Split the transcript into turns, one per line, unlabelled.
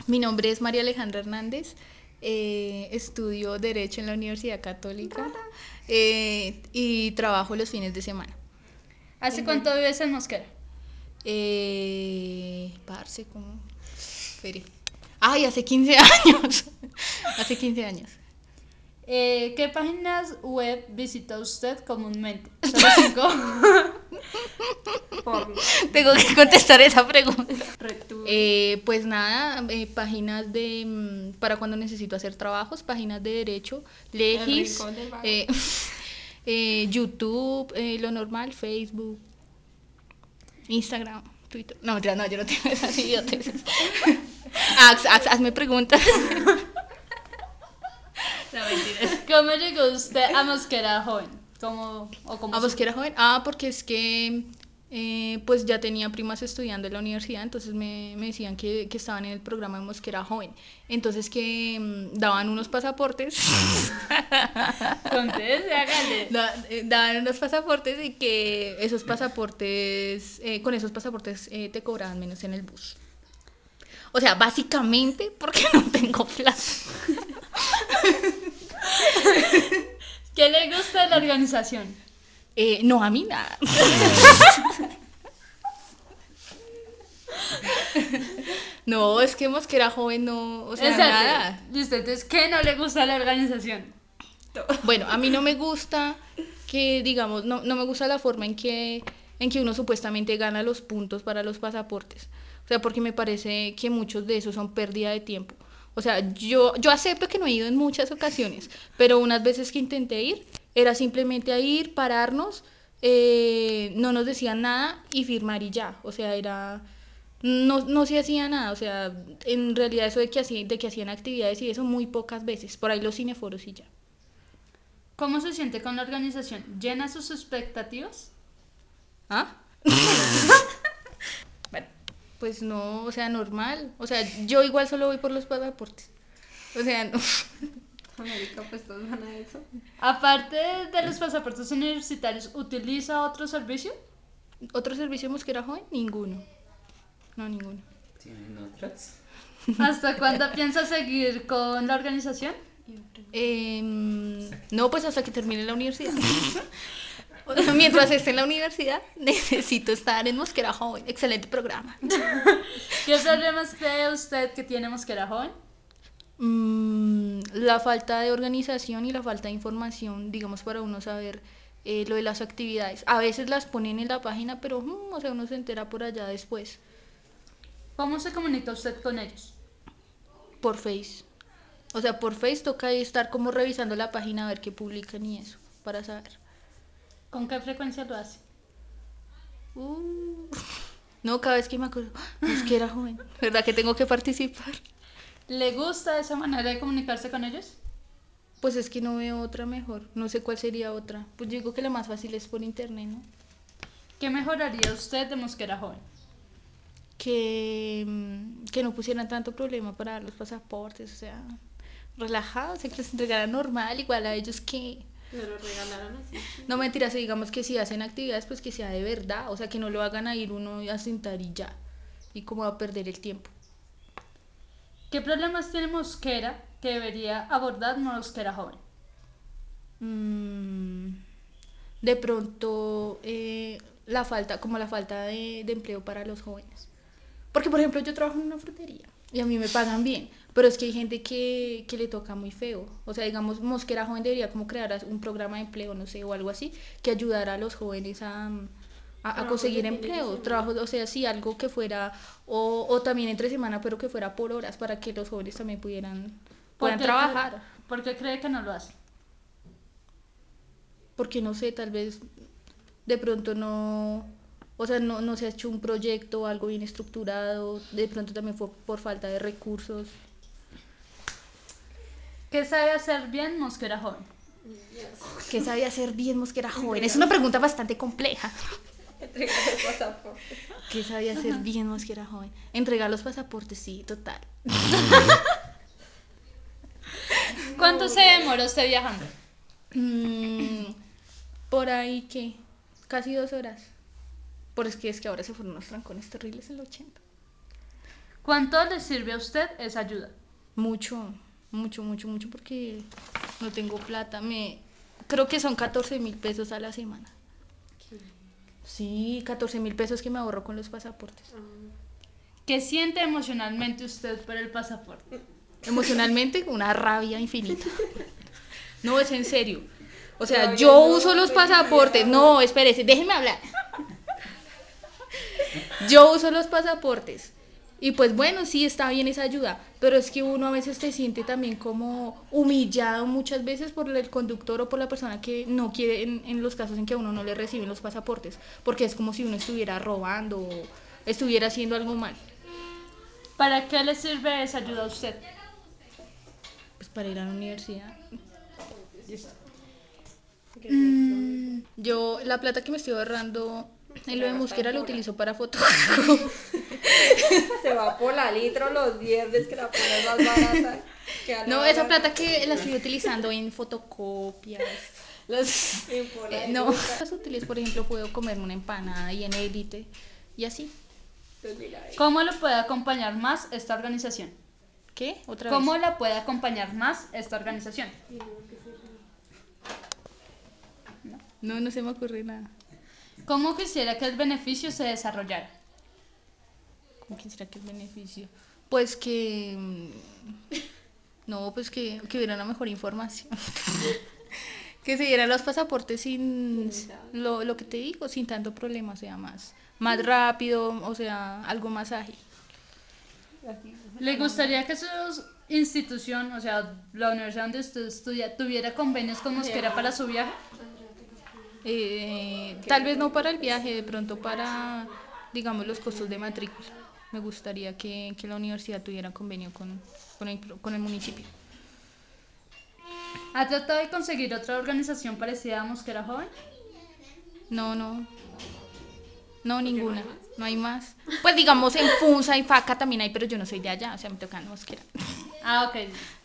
Mi nombre es María Alejandra Hernández. Estudio Derecho en la Universidad Católica y trabajo los fines de semana.
¿Hace cuánto vives en Mosquera?
Parce, como. Espere. Ay, hace 15 años. Hace 15 años.
¿Qué páginas web visita usted comúnmente? Solo cinco. Por
Tengo que contestar esa pregunta.
retuve.
Pues nada, páginas de para cuando necesito hacer trabajos, páginas de derecho,
El
Legis,
rincón del vago.
YouTube, lo normal, Facebook, Instagram, Twitter. No, ya no, yo no tengo esas idioteces. Hazme preguntas. No, mentiras.
¿Cómo llegó usted a Mosquera joven? ¿Cómo
¿A vos
su...
que era joven? Ah, porque es que pues ya tenía primas estudiando en la universidad, entonces me decían que estaban en el programa de Mosquera Joven. Entonces que daban unos pasaportes.
Conteste, hágale.
Daban unos pasaportes y que esos pasaportes, con esos pasaportes te cobraban menos en el bus. O sea, básicamente porque no tengo plata.
¿Qué le gusta de la organización?
No, a mí nada. No, es que Mosquera Joven no, o sea,
Exacto.
nada.
¿Y usted es qué no le gusta de la organización?
Bueno, a mí no me gusta que, digamos, no me gusta la forma en que uno supuestamente gana los puntos para los pasaportes. O sea, porque me parece que muchos de esos son pérdida de tiempo. O sea, yo acepto que no he ido en muchas ocasiones, pero unas veces que intenté ir, era simplemente a ir, pararnos, no nos decían nada y firmar y ya. O sea, no se hacía nada. O sea, en realidad eso de que hacían actividades y eso muy pocas veces. Por ahí los cineforos y ya.
¿Cómo se siente con la organización? ¿Llena sus expectativas?
¿Ah? Bueno, pues no, o sea, normal. O sea, yo igual solo voy por los pasaportes. O sea, no.
América, pues todos van a eso. Aparte de los pasaportes universitarios, ¿utiliza otro servicio?
¿Otro servicio de Mosquera Joven? Ninguno. No, ninguno.
¿Tienen otras?
¿Hasta cuándo piensa seguir con la organización?
No, pues hasta que termine la universidad. O sea, mientras esté en la universidad, necesito estar en Mosquera Joven. Excelente programa.
¿Qué problemas cree usted que tiene Mosquera Joven?
La falta de organización y la falta de información, digamos, para uno saber lo de las actividades. A veces las ponen en la página, pero, o sea, uno se entera por allá después,
¿Cómo se comunica usted con ellos?
por Face. O sea, por Face toca ahí estar como revisando la página a ver qué publican y eso, para saber.
¿Con qué frecuencia lo hace?
Uh, no, cada vez que me acuerdo, es que era joven, ¿verdad que tengo que participar?
¿Le gusta esa manera de comunicarse con ellos?
Pues es que no veo otra mejor, no sé cuál sería otra. Pues yo digo que la más fácil es por internet, ¿no?
¿Qué mejoraría usted de Mosquera Joven?
Que no pusieran tanto problema para dar los pasaportes, o sea, relajados, que los entregaran normal, igual a ellos que...
Pero regalaron así.
No mentiras, digamos que si hacen actividades, pues que sea de verdad, o sea, que no lo hagan a ir uno a sentar y ya, y como a perder el tiempo.
¿Qué problemas tiene Mosquera que debería abordar Mosquera Joven?
Mm, de pronto, como la falta de empleo para los jóvenes. Porque, por ejemplo, yo trabajo en una frutería y a mí me pagan bien, pero es que hay gente que le toca muy feo. O sea, digamos, Mosquera Joven debería como crear un programa de empleo, no sé, o algo así, que ayudara a los jóvenes a
Trabajos de
conseguir
fines de
empleo,
semana.
trabajos, o sea, sí, algo que fuera, o también entre semana, pero que fuera por horas, para que los jóvenes también
¿Por
puedan
qué,
trabajar.
por qué cree que no lo hace?
Porque no sé, tal vez de pronto no, o sea, no se ha hecho un proyecto o algo bien estructurado, de pronto también fue por falta de recursos.
¿Qué sabe hacer bien Mosquera Joven?
¿Qué sabía hacer bien Mosquera Joven? Es una pregunta bastante compleja.
Entregar los pasaportes.
¿Qué sabía hacer bien Mosquera Joven? Entregar los pasaportes, sí, total.
¿Cuánto se demora usted viajando?
Mm, por ahí que casi 2 horas. Por es que ahora se fueron unos trancones terribles en el 80.
¿Cuánto le sirve a usted esa ayuda?
Mucho, mucho, mucho, mucho, porque no tengo plata. Creo que son 14.000 pesos a la semana. Sí, 14.000 pesos que me ahorro con los pasaportes.
¿Qué siente emocionalmente usted por el pasaporte?
Emocionalmente, una rabia infinita. No, es en serio. O sea,
Rabia,
yo
no,
uso los
pues,
pasaportes.
diría,
No, espérese, déjenme hablar. Yo uso los pasaportes. Y pues bueno, sí está bien esa ayuda, pero es que uno a veces se siente también como humillado muchas veces por el conductor o por la persona que no quiere, en los casos en que a uno no le reciben los pasaportes, porque es como si uno estuviera robando o estuviera haciendo algo mal.
¿Para qué le sirve esa ayuda a usted?
Pues para ir a la universidad.
Listo.
Yo la plata que me estoy ahorrando en lo de
La gasta
Mosquera
en
la
Pola.
utilizo para fotos.
Se va por la litro los viernes que la Pola es más barata.
No, esa plata que la estoy utilizando en fotocopias.
En Pola de
No,
Luca.
las útiles, por ejemplo, puedo comerme una empanada y en Élite y así.
Pues mira,
¿Cómo lo puede acompañar más esta organización?
¿Qué? ¿Otra
¿Cómo
vez?
la puede acompañar más esta organización?
No, no se me ocurre nada.
¿Cómo quisiera que el beneficio se desarrollara?
¿Cómo quisiera que el beneficio? Pues que... No, pues que hubiera una mejor información. Que se dieran los pasaportes sin lo que te digo, sin tanto problema, o sea, más rápido, o sea, algo más ágil.
¿Le gustaría que su institución, o sea, la universidad donde usted estudia, tuviera convenios con Mosquera para su viaje?
Tal vez no para el viaje, de pronto para, digamos, los costos de matrícula. Me gustaría que la universidad tuviera convenio con el municipio.
¿Ha tratado de conseguir otra organización parecida a Mosquera Joven?
No, no, no, ninguna. No hay más. Pues digamos en Funza y Faca también hay, pero yo no soy de allá, o sea, me toca en Mosquera.
Ah, ok.